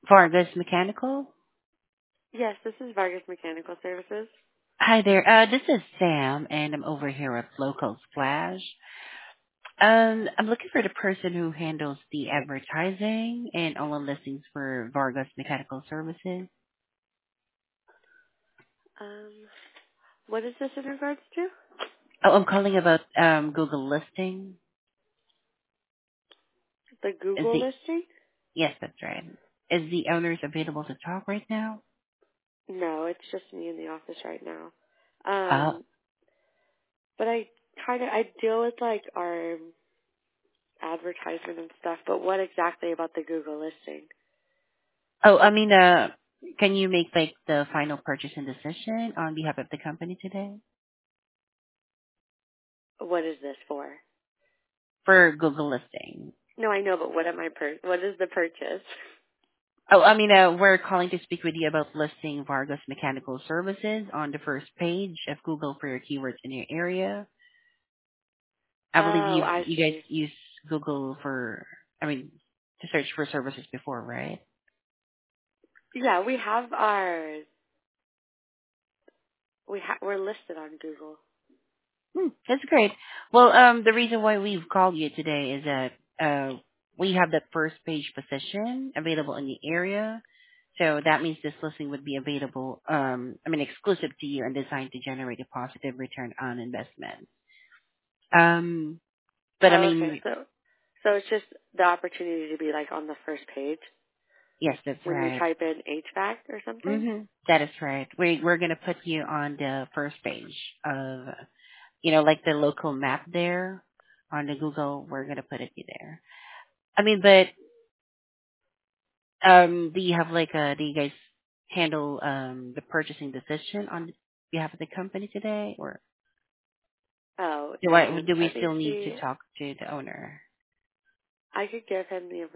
Vargas Mechanical. Yes, this is Vargas Mechanical Services. Hi there. This is Sam, and I'm over here at Local Splash. I'm looking for the person who handles the advertising and online listings for Vargas Mechanical Services. Um, what is this in regards to? Oh, I'm calling about Google listing. The Is Google the listing? Yes, that's right. Is the owners available to talk right now? No, it's just me in the office right now. Uh, But I deal with like our advertisement and stuff. But what exactly about the Google listing? oh, I mean, can you make like the final purchase and decision on behalf of the company today What is this for? for Google listing? No, I know, but what is the purchase? Oh, I mean, we're calling to speak with you about listing Vargas Mechanical Services on the first page of Google for your keywords in your area. I believe Oh, you I you guys see. use Google for, I mean, to search for services before, right? Yeah, we have our we're listed on Google. That's great. Well, the reason why we've called you today is that we have that first page position available in the area. So that means this listing would be available, exclusive to you and designed to generate a positive return on investment. Um, but I Oh, okay. mean, So it's just the opportunity to be like on the first page yes, that's when you right. type in HVAC or something. That is right. We're gonna put you on the first page of, like the local map there on the Google. We're gonna put it there. I mean, but do you have do you guys handle the purchasing decision on behalf of the company today, or Oh, do we let me still need to see. talk to the owner? I could give him the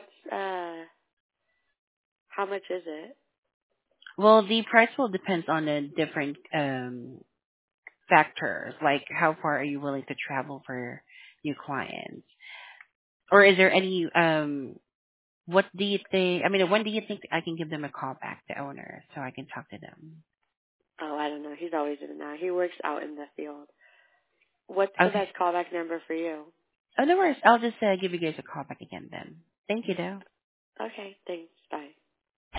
how much is it? Well, the price will depend on the different factors, like how far are you willing to travel for new clients, or is there any what do you think? I mean, when do you think I can give them a call back, the owner, so I can talk to them? Oh, I don't know. He's always in and out. He works out in the field. What's the Okay. best callback number for you? Oh, no worries. I'll just give you guys a call back again then. Thank you, though. Okay, thanks.